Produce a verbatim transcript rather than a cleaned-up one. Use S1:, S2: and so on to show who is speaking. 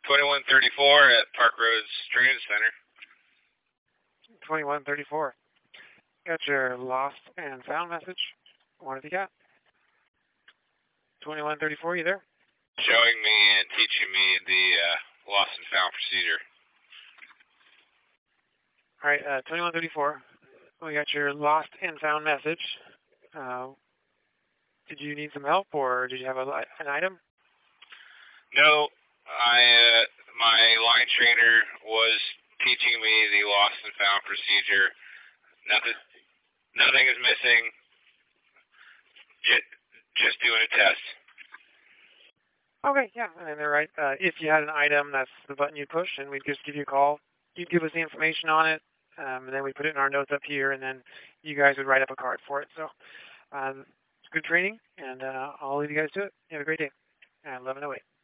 S1: twenty-one thirty-four at Park Roads Training Center.
S2: twenty-one thirty-four. Got your lost and found message. What have you got? twenty-one thirty-four, you there?
S1: Showing me and teaching me the uh, lost and found procedure.
S2: All right, uh, twenty-one thirty-four. We got your lost and found message. Uh, did you need some help, or did you have a, an item?
S1: No, I uh, my line trainer was teaching me the lost and found procedure. Nothing, nothing is missing. Just, just doing a test.
S2: Okay, yeah, and they're right. Uh, if you had an item, that's the button you push, and we'd just give you a call. You'd give us the information on it, um, and then we put it in our notes up here, and then you guys would write up a card for it. So um, it's good training, and uh, I'll leave you guys to it. You have a great day. And eleven oh eight.